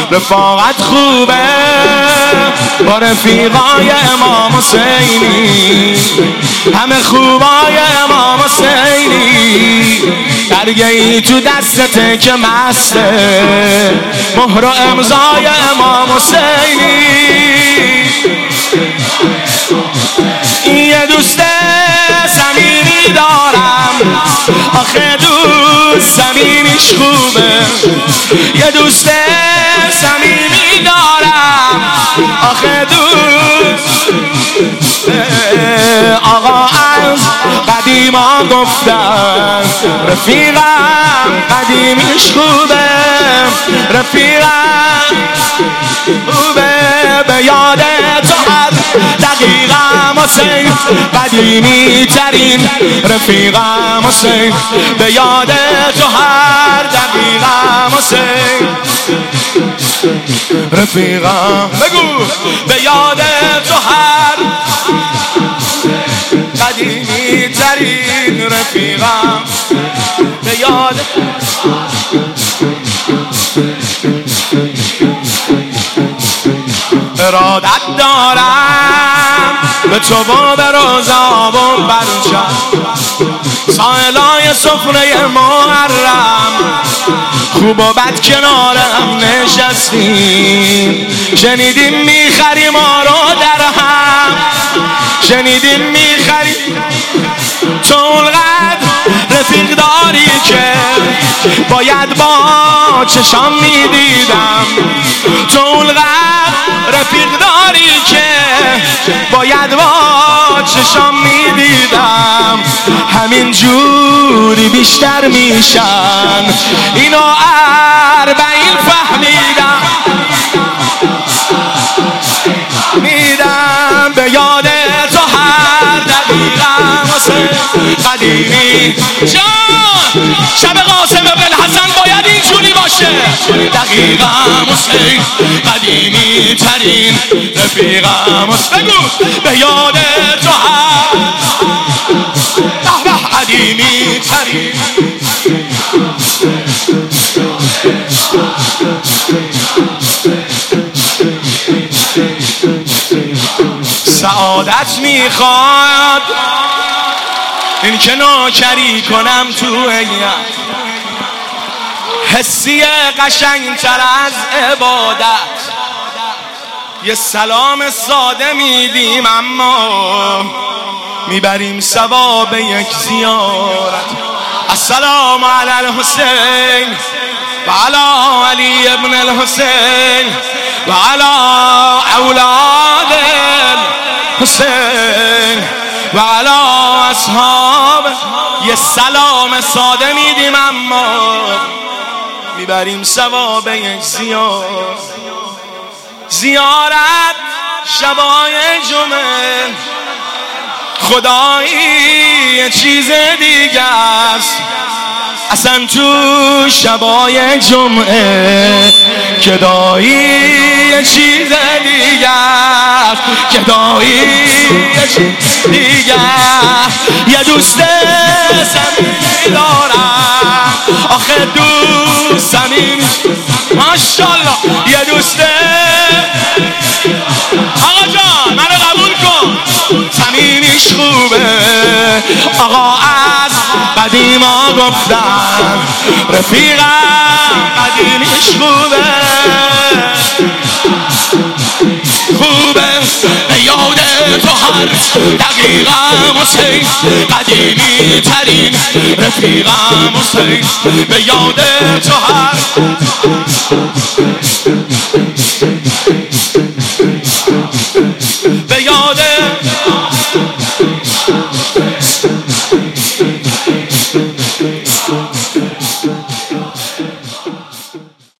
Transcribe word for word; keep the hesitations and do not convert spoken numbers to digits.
رفاقت خوبه با رفیقای امام حسینی، همه خوبای امام حسینی. درگهی تو دستته که مسته، مهر و امضای امام حسینی. یه دوست صمیمی دارم، آخه دوست صمیمیش خوبه. یه دوست صمیمی دارم، آخه دوست آقا از قدیما گفتن رفیقم قدیمیش خوبه. رفیقم خوبه به یاد تو هر دقیقم حسین، قدیمی ترین رفیقم حسین، به یاد تو هر دقیقم حسین. رفیقم بگو به یاد تو هر قدیمی ترین رفیقم، به یاد ارادت دارم به تو و به روزا و برچم، سائلای سفره محرم، خوب و بد کنارم نشستیم. شنیدیم میخری ما رو در هم، شنیدیم میخری تو اونقدر رفیق داری که باید با چشام میدیدم. تو اونقدر رفیق داری که باید با چشام میدیدم. همین جوری بیشتر میشن اینو اربعین فهمیدم. میدم به یاد تو هر دقیقم حسین قدیمی جان. شب قاسم بن حسن باید اینجوری باشه. دقیقم حسین قدیمی ترین رفیقم حسین، بگو به یاد تو هر قدیمی ترین. سعادت میخواد این که نوکری کنم تو هیئت، حسی قشنگتر از عبادت. یه سلام ساده میدیم اما میبریم ثواب یک زیارت. السلام علی الحسین و علی علی ابن الحسین و علی اولاد حسین و علی اصحاب. یه سلام ساده میدیم اما میبریم ثواب یک زیارت. زیارت شبای جمعه خدایی یه چیز دیگه است. اصلا تو شبای جمعه گدایی یه چیز دیگه است. گدایی یه چیز دیگه است. یه دوست صمیمی دارم، آخه دوست صمیمی ماشاءالله. یه دوست آقا جان منو قبول کن، صمیمیش خوبه. آقا از قدیما گفتن رفیقم قدیمیش خوبه. خوبه به یاد تو هر دقیقم حسین قدیمی ترین رفیقم حسین، به یاد تو هر به یاد